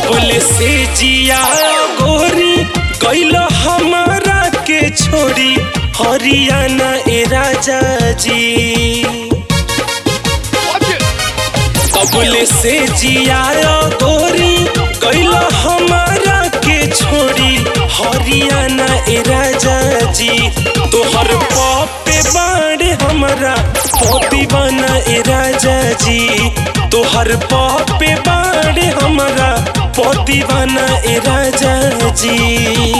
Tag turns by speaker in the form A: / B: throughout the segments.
A: कबले से जिया गोरी गइल हमारा के छोड़ी हरियाणा ए राजा जी। कबले से जिया गोरी गइल हमारा के छोड़ी हरियाणा ए राजा जी। तोहर पपे बाड़े हमरा पपी बना ए राजा जी। तोहर पपे बाड़े हमरा पपी बना ए राजा जी।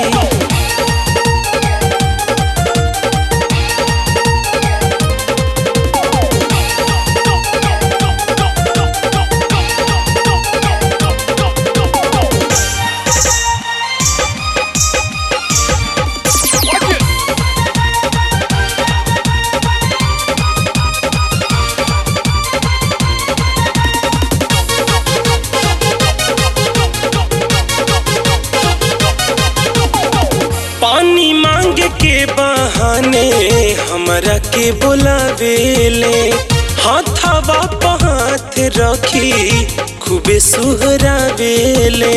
A: पानी मांग के बहाने हमरा के बुलावेले, हाथवा पे हाथ रखी खूबे सुहरावेले।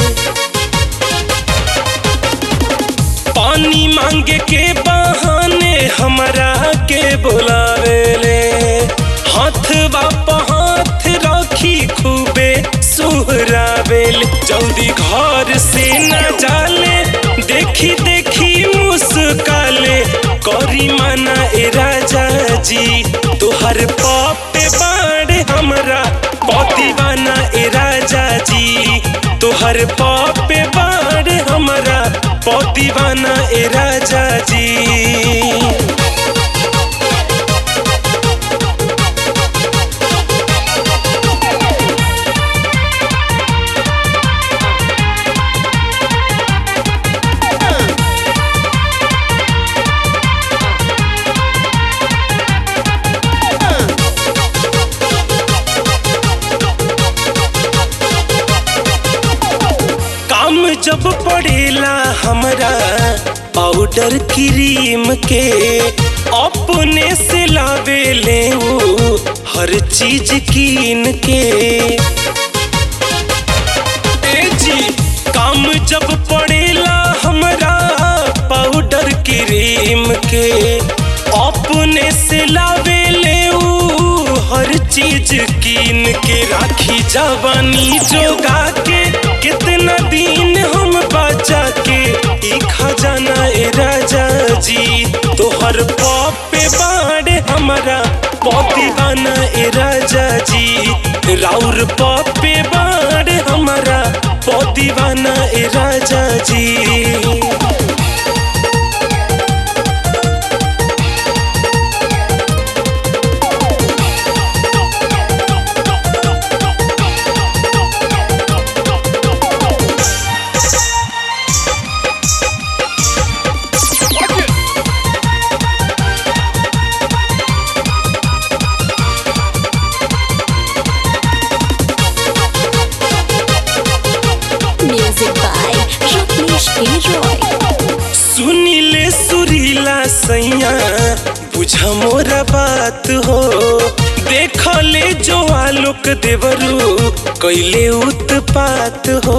A: पानी मांग के बहाने हमरा के बुलावेले, हाथवा पे हाथ रखी खूबे सुहरावेले। जल्दी घर से न जाले देखी देखी मुस्काले करी माना ए राजा जी। तोहर पपे बाड़े हमरा पति बना ए राजा जी। तोहर पपे बाड़े हमरा पति बना ए राजा जी। जब पड़ेला हमरा पाउडर क्रीम के अपने से लावेले वो हर चीज कीन के। जी काम जब पड़ेला हमरा पाउडर क्रीम के अपने से लावेले वो हर चीज कीन के। राखी जवानी जोगा के कितना दिन हम बचा के ई खजाना ए राजा जी। तोहर पपे बाड़े हमरा पति बना ए राजा जी। राउर पपे बाड़े हमरा पति बना ए राजा जी। सुनीले सुरीला सैया बुझा मोरा बात हो, देखले जो आलोक देवरू कैले उत्पात हो।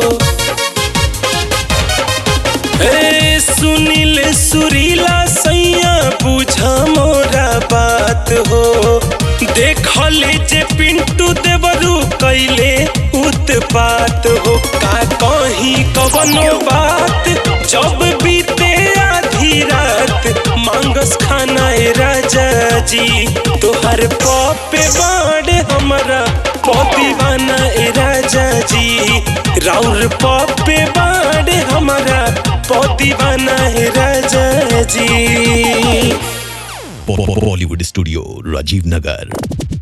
A: सुनीले सुरीला सैया बुझा मोरा बात हो, देखले जे पिंटू देवरू कैले उत्पात हो। का कहीं कवनो बात जब बीते आधी रात मांगस खाना ए राजा जी। तोहर पपे बाड़े हमरा पति बना ए राजा जी। राउर पपे बाड़े हमरा पति बना ए राजा जी।
B: Bollywood studio Rajiv Nagar.